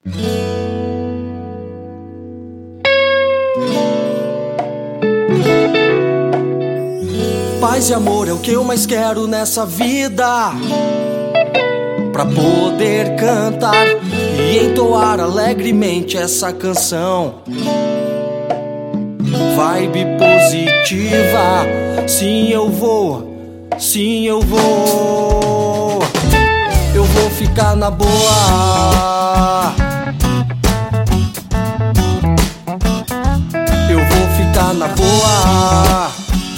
Paz e amor é o que eu mais quero nessa vida, pra poder cantar e entoar alegremente essa canção. Vibe positiva, sim eu vou, sim eu vou. Eu vou ficar na boa, eu vou ficar na boa.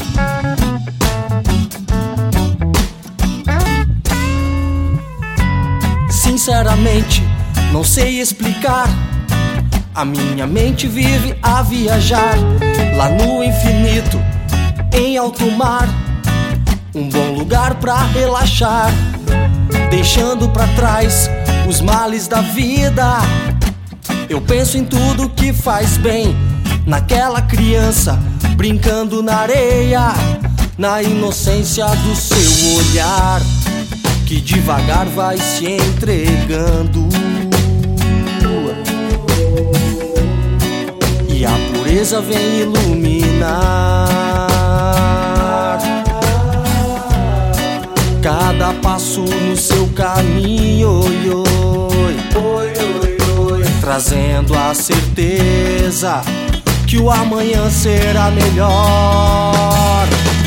Sinceramente, não sei explicar. A minha mente vive a viajar lá no infinito, em alto mar. Um bom lugar pra relaxar, deixando pra trás os males da vida. Eu penso em tudo que faz bem, naquela criança brincando na areia, na inocência do seu olhar, que devagar vai se entregando, e a pureza vem iluminar cada passo no seu caminho, trazendo a certeza que o amanhã será melhor.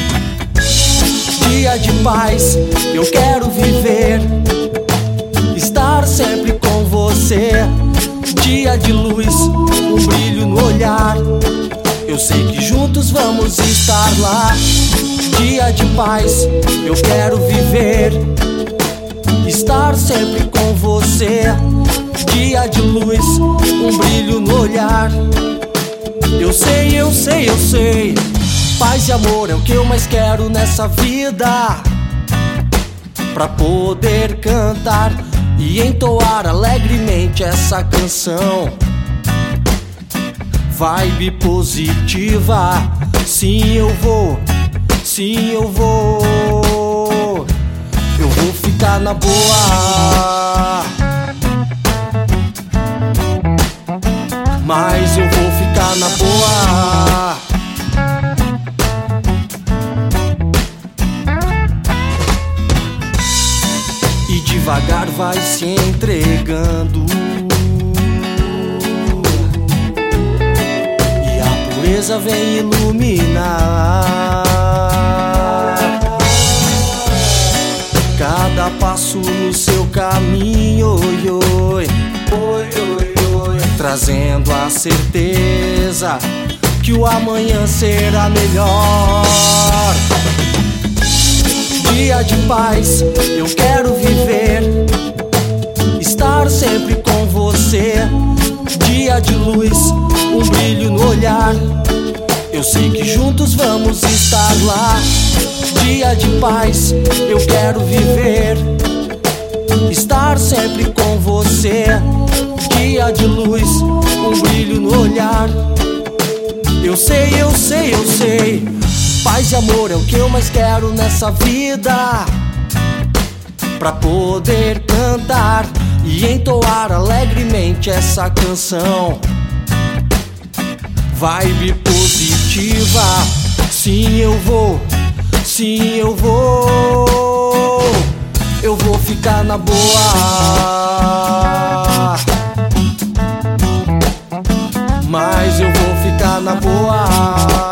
Dia de paz, eu quero viver, estar sempre com você. Dia de luz, um brilho no olhar, eu sei que juntos vamos estar lá. Dia de paz, eu quero viver, estar sempre com você. Dia de luz, um brilho no olhar, eu sei, eu sei, eu sei. Paz e amor é o que eu mais quero nessa vida, pra poder cantar e entoar alegremente essa canção. Vibe positiva, sim eu vou, sim eu vou. Eu vou ficar na boa, mas eu vou ficar na boa. E devagar vai se entregando, e a pureza vem iluminar cada passo no seu caminho, trazendo a certeza que o amanhã será melhor. Dia de paz, eu quero viver, estar sempre com você. Dia de luz, um brilho no olhar, eu sei que juntos vamos estar lá. Dia de paz, eu quero viver, estar sempre com você. Dia de luz, um brilho no olhar, eu sei, eu sei, eu sei. Paz e amor é o que eu mais quero nessa vida, pra poder cantar e entoar alegremente essa canção. Vibe positiva, sim eu vou, sim eu vou. Eu vou ficar na boa, mas eu vou ficar na boa.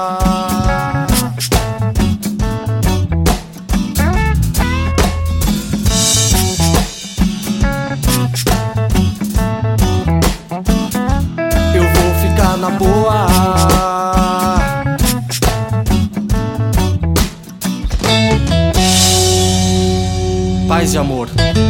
Na boa. Paz e amor.